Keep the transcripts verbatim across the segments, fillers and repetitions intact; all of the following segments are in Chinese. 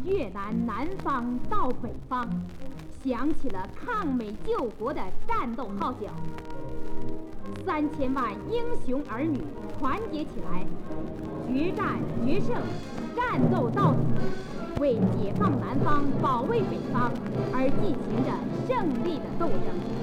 越南南方到北方，响起了抗美救国的战斗号角。三千万英雄儿女团结起来，决战决胜，战斗到底，为解放南方、保卫北方而进行着胜利的斗争。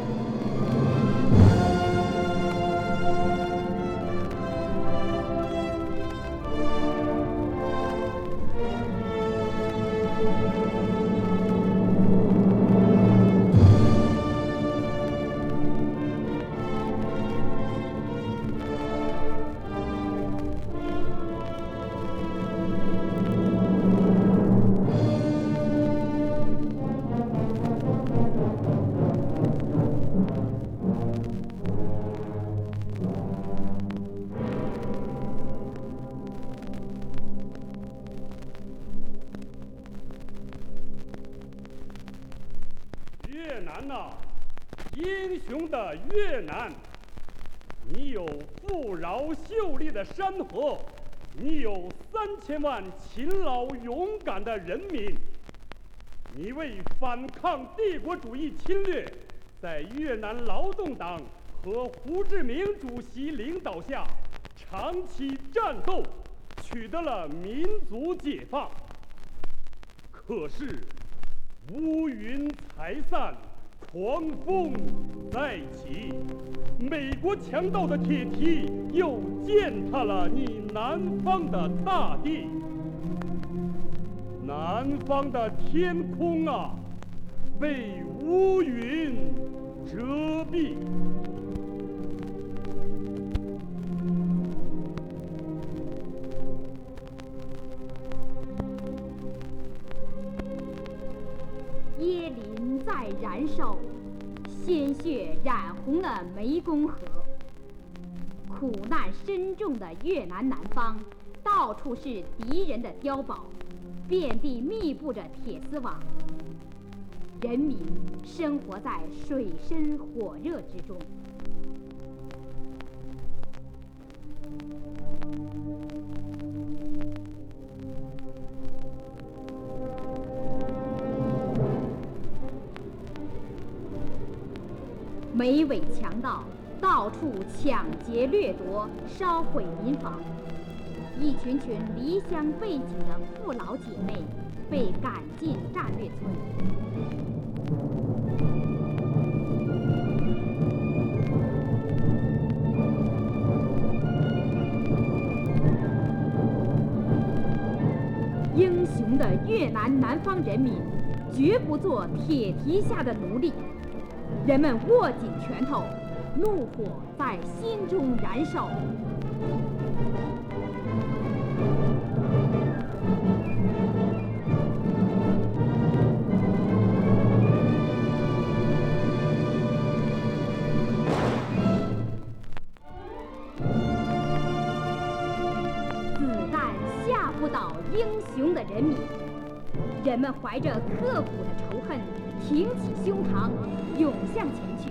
越南呐，英雄的越南，你有富饶秀丽的山河，你有三千万勤劳勇敢的人民，你为反抗帝国主义侵略，在越南劳动党和胡志明主席领导下长期战斗，取得了民族解放。可是乌云才散，狂风再起，美国强盗的铁蹄又践踏了你南方的大地。南方的天空啊，被乌云遮蔽。 椰林在燃烧，鲜血染红了湄公河。苦难深重的越南南方，到处是敌人的碉堡，遍地密布着铁丝网。人民生活在水深火热之中。美伪强盗到处抢劫掠夺，烧毁民房，一群群离乡背井的父老姐妹被赶进战略村。英雄的越南南方人民绝不做铁蹄下的奴隶。人们握紧拳头，怒火在心中燃烧。子弹吓不倒英雄的人民，人们怀着刻骨的仇恨，挺起胸膛，涌向前去。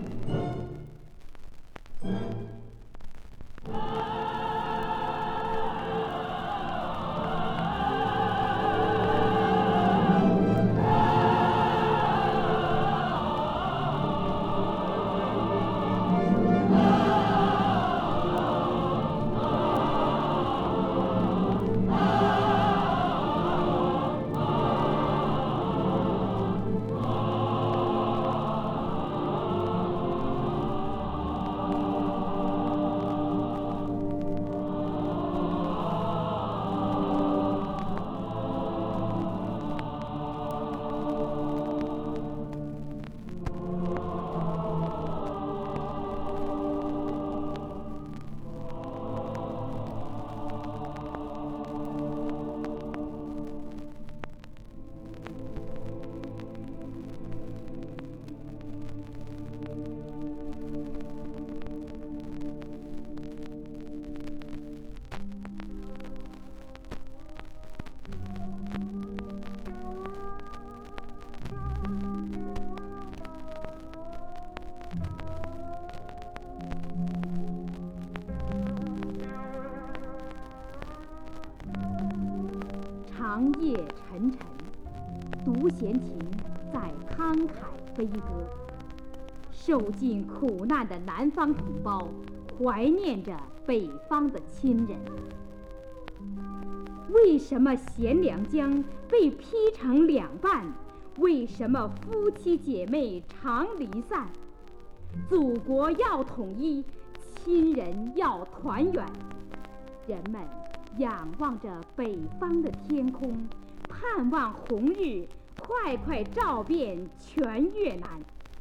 长夜沉沉， 无闲情，在慷慨悲歌。受尽苦难的南方同胞怀念着北方的亲人。为什么贤良江被劈成两半？为什么夫妻姐妹常离散？祖国要统一，亲人要团圆。人们仰望着北方的天空，盼望红日快快照遍全越南。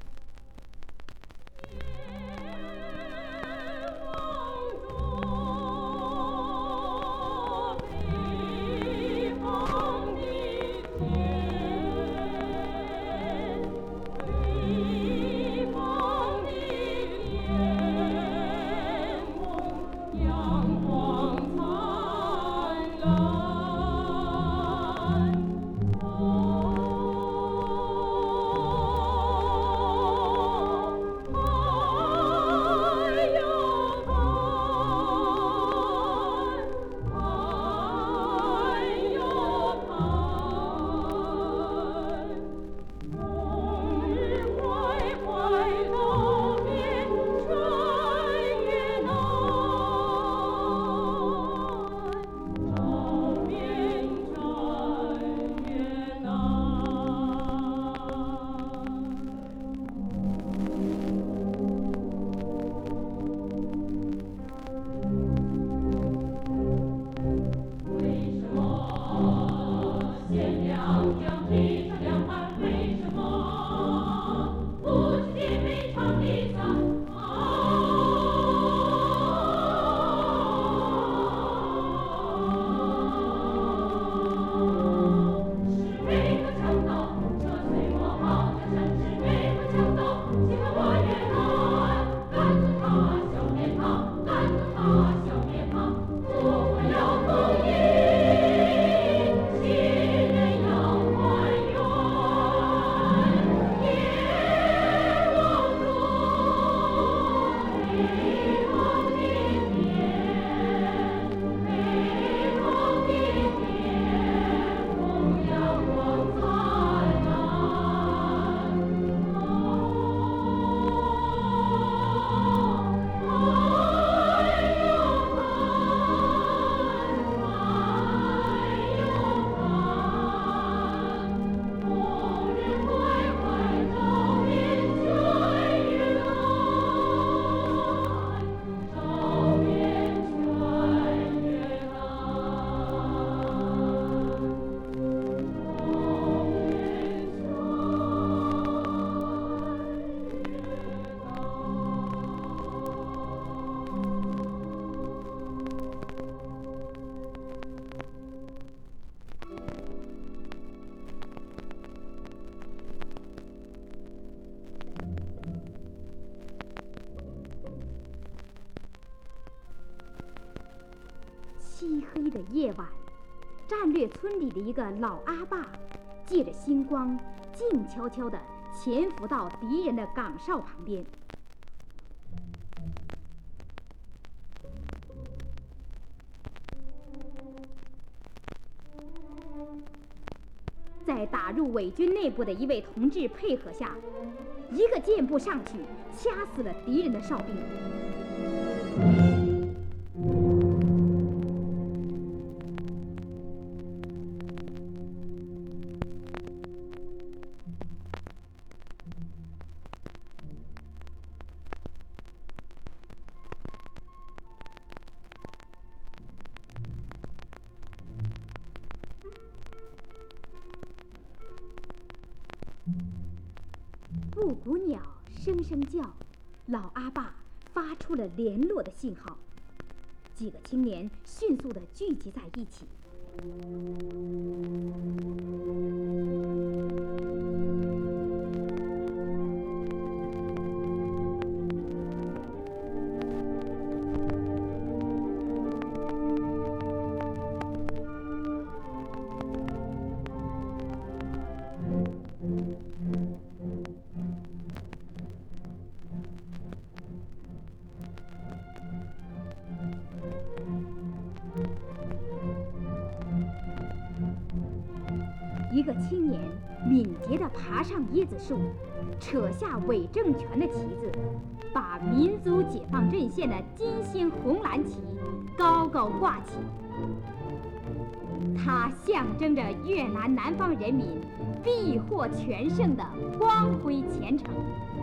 漆黑的夜晚，战略村里的一个老阿爸借着星光，静悄悄地潜伏到敌人的岗哨旁边。在打入伪军内部的一位同志配合下，一个箭步上去，掐死了敌人的哨兵。布谷鸟声声叫，老阿爸发出了联络的信号。几个青年迅速地聚集在一起。一个青年敏捷地爬上椰子树，扯下伪政权的旗子，把民族解放阵线的金星红蓝旗高高挂起。它象征着越南南方人民必获全胜的光辉前程。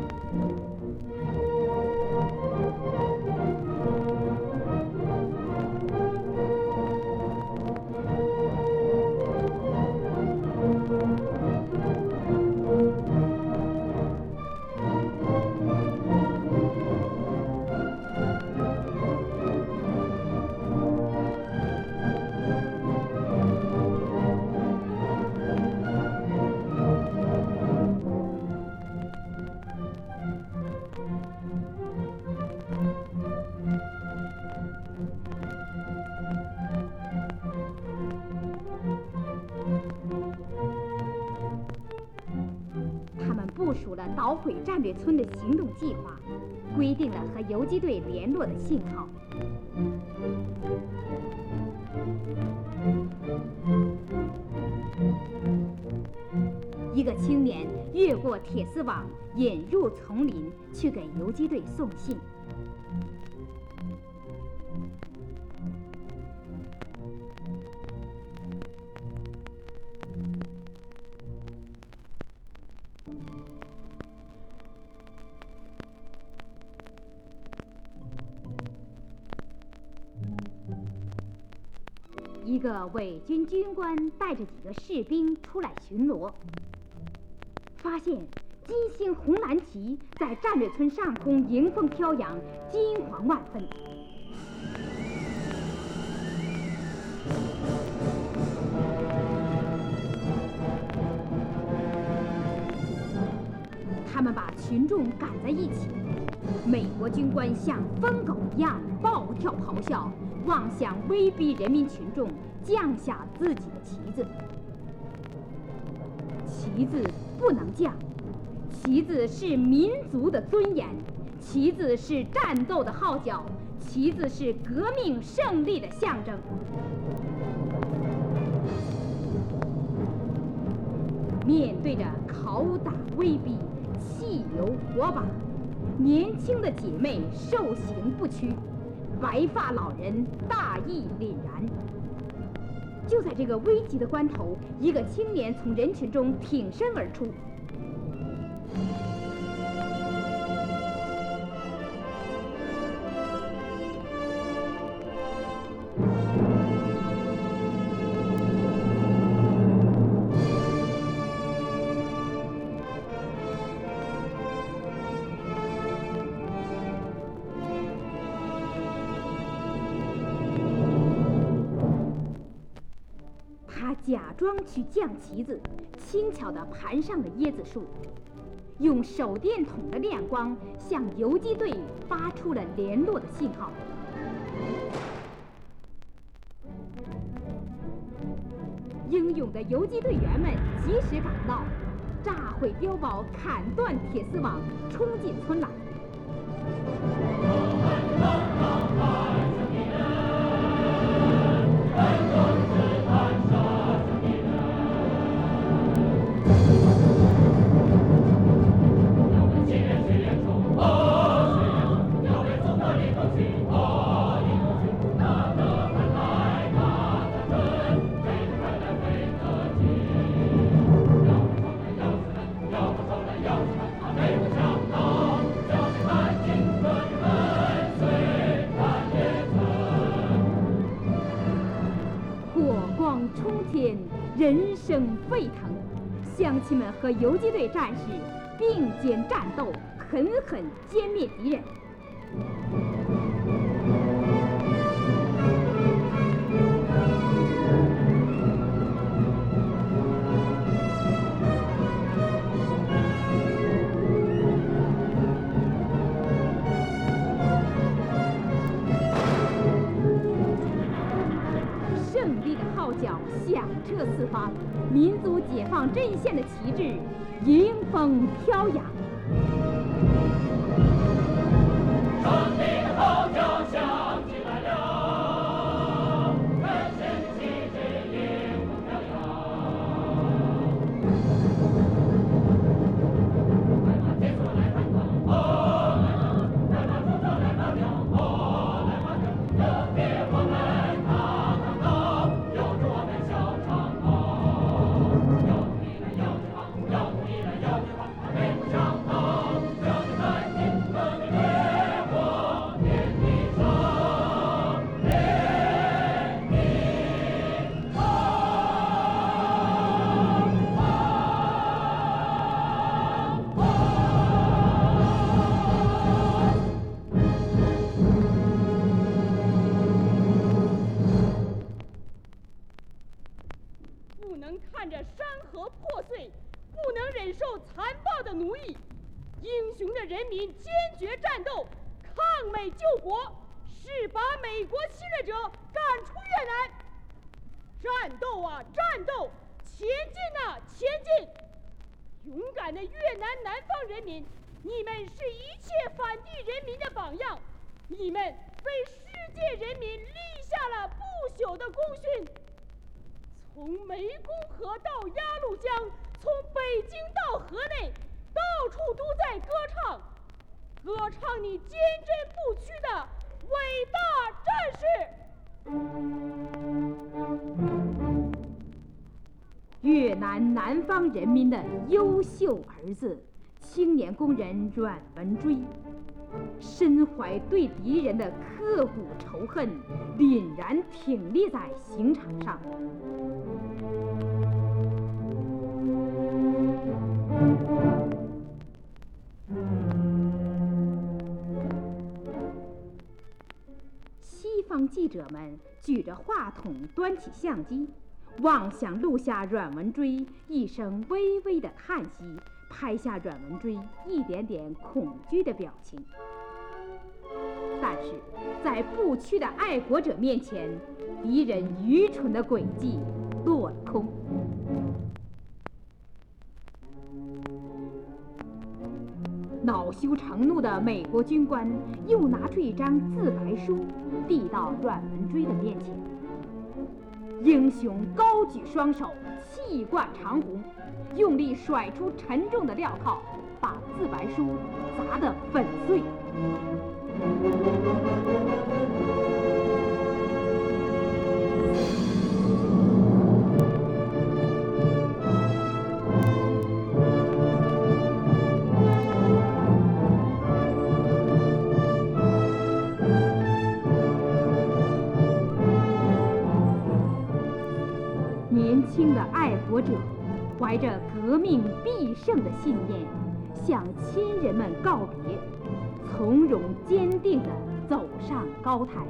部署了捣毁战略村的行动计划，规定了和游击队联络的信号。一个青年越过铁丝网，引入丛林，去给游击队送信。一个伪军军官带着几个士兵出来巡逻，发现金星红蓝旗在战略村上空迎风飘扬，金黄万分。他们把群众赶在一起，美国军官像疯狗一样暴跳咆哮，妄想威逼人民群众降下自己的旗子。旗子不能降，旗子是民族的尊严，旗子是战斗的号角，旗子是革命胜利的象征。面对着拷打威逼、汽油火把，年轻的姐妹受刑不屈，白发老人大义凛然。就在这个危急的关头，一个青年从人群中挺身而出。假装去降旗子，轻巧地盘上了椰子树，用手电筒的亮光向游击队发出了联络的信号。英勇的游击队员们及时赶到，炸毁碉堡，砍断铁丝网，冲进村来。人声沸腾，乡亲们和游击队战士并肩战斗，狠狠歼灭敌人。胜利的号角响彻四方，民族解放阵线的旗帜迎风飘扬。胜利的号角响起来了，阵线的旗帜迎风飘扬。 暴的奴役。英雄的人民坚决战斗，抗美救国，是把美国侵略者赶出越南。战斗啊，战斗！前进啊，前进！勇敢的越南南方人民，你们是一切反帝人民的榜样，你们为世界人民立下了不朽的功勋。从湄公河到鸭绿江，从北京到河内，到处都在歌唱，歌唱你坚贞不屈的伟大战士。 越南南方人民的优秀儿子，青年工人阮文锥，身怀对敌人的刻骨仇恨，凛然挺立在刑场上。西方记者们举着话筒，端起相机，望向录下阮文锥一声微微的叹息，拍下阮文锥一点点恐惧的表情。但是在不屈的爱国者面前，敌人愚蠢的诡计落了空。恼羞成怒的美国军官又拿出一张自白书，递到阮文锥的面前。英雄高举双手，气贯长虹，用力甩出沉重的镣铐，把自白书砸得粉碎。年轻的爱国者怀着革命必胜的信念，向亲人们告别，从容坚定地走上高台。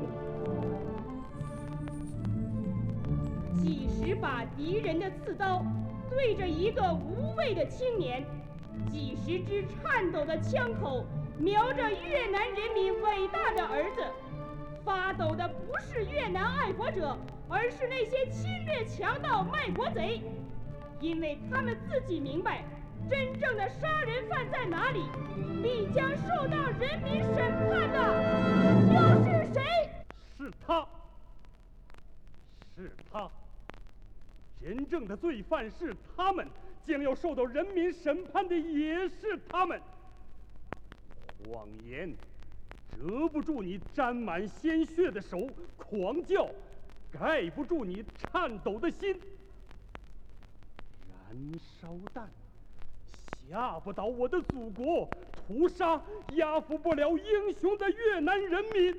几十把敌人的刺刀对着一个无畏的青年，几十支颤抖的枪口瞄着越南人民伟大的儿子。发抖的不是越南爱国者，而是那些侵略强盗卖国贼，因为他们自己明白，真正的杀人犯在哪里，必将受到人民审判的就是谁？ 是他，是他，真正的罪犯是他们，将要受到人民审判的也是他们。谎言遮不住你沾满鲜血的手，狂叫盖不住你颤抖的心。燃烧弹吓不倒我的祖国，屠杀压服不了英雄的越南人民。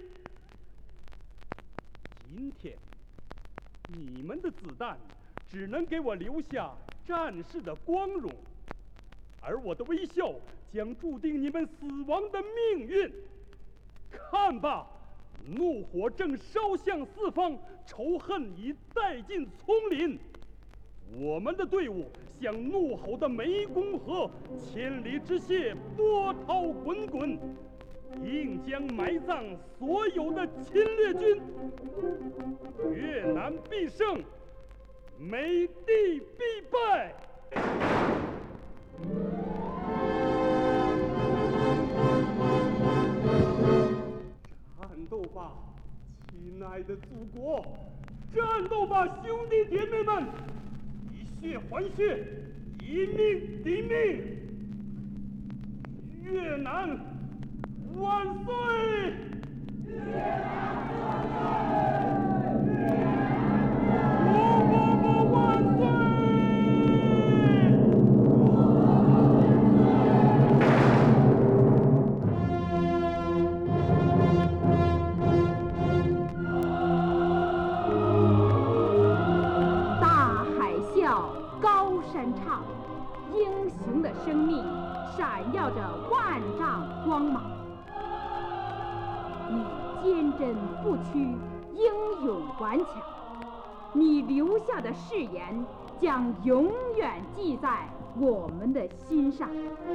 今天你们的子弹只能给我留下战士的光荣，而我的微笑将注定你们死亡的命运。看吧，怒火正烧向四方，仇恨已带进丛林。我们的队伍像怒吼的湄公河，千里之泻，波涛滚滚，应将埋葬所有的侵略军。越南必胜，美帝必败。战斗吧，亲爱的祖国！战斗吧，兄弟姐妹们！以血还血，以命抵命！越南万岁！越南万岁！我爸爸万岁！ 唱，英雄的生命闪耀着万丈光芒。你坚贞不屈，英勇顽强，你留下的誓言将永远记在我们的心上。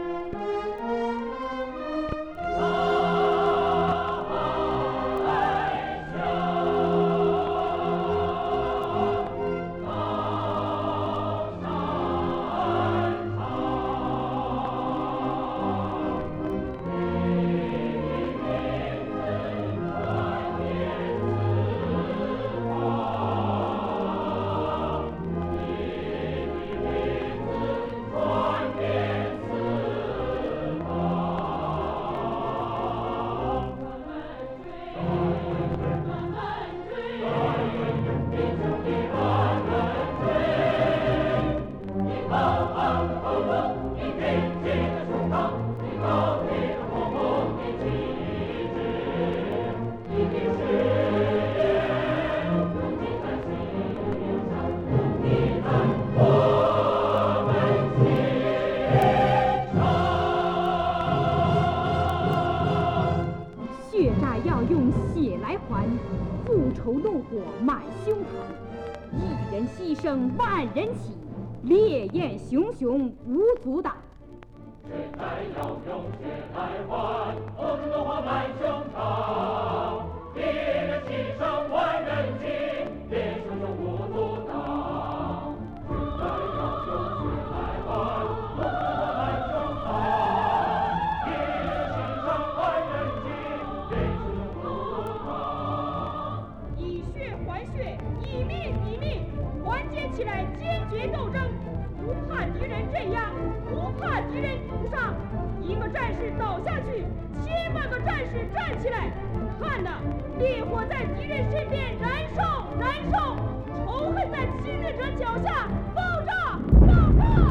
牺牲万人起，烈焰熊熊无阻挡。 血债要用血来还，我们的话迈胸膛。敌人牺牲万人起，烈熊熊无阻挡。血债要用血来还，我们的话迈胸膛。敌人牺牲万人起，烈熊熊无阻挡。 以血还血，以命抵命。团结起来，坚决斗争，不怕敌人镇压，不怕敌人堵上。一个战士倒下去，千万个战士站起来。看呐，烈火在敌人身边燃烧，燃烧；仇恨在侵略者脚下爆炸，爆炸。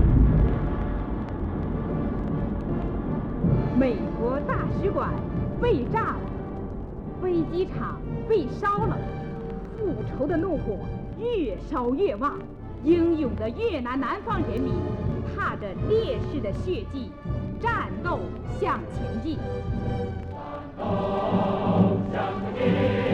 美国大使馆被炸了，飞机场被烧了，复仇的怒火越烧越旺，英勇的越南南方人民踏着烈士的血迹，战斗向前进。 战斗向前进。